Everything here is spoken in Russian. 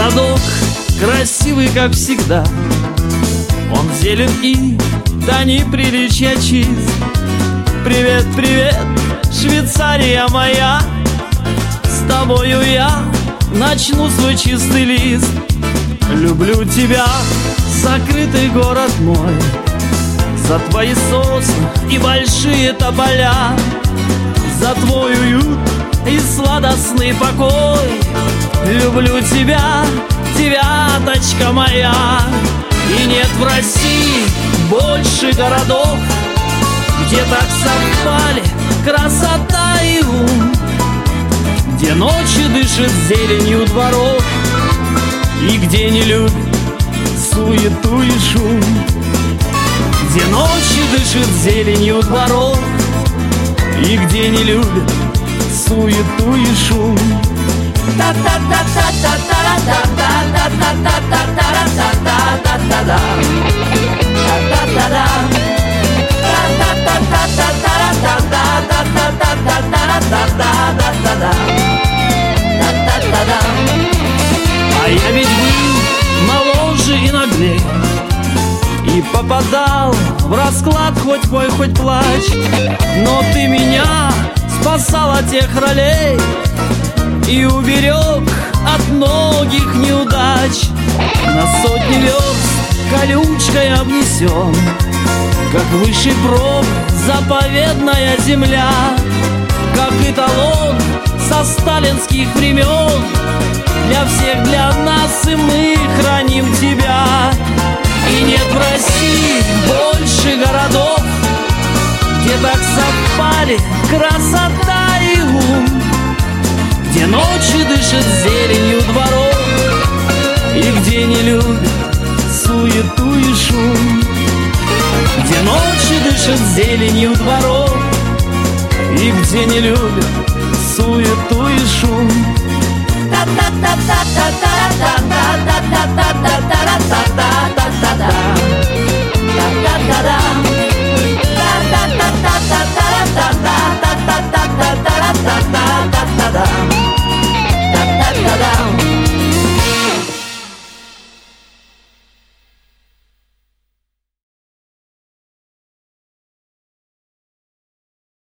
городок красивый, как всегда. Он зелен и до неприличия чист. Привет, привет, Швейцария моя, с тобою я начну свой чистый лист. Люблю тебя, закрытый город мой, за твои сосны и большие тополя, за твой уют и сладостный покой. Люблю тебя, девяточка моя. И нет в России больше городов, где так совпали красота и ум, где ночью дышит зеленью дворов, и где не любят суету и шум, где ночью дышит зеленью дворов, и где не любят суету и шум. А я ведь был моложе и наглей, и попадал в расклад хоть пой, хоть плачь. Но ты меня спасал от тех ролей и уберег от многих неудач. На сотни верст колючкой обнесен, как высший проб заповедная земля, как эталон со сталинских времен. Для всех, для нас, и мы храним тебя. И нет в России больше городов, где так совпали красота и ум, где ночью дышит зеленью дворов, и где не любят суету и шум, где ночью дышит зеленью дворов, и где не любят суету и шум.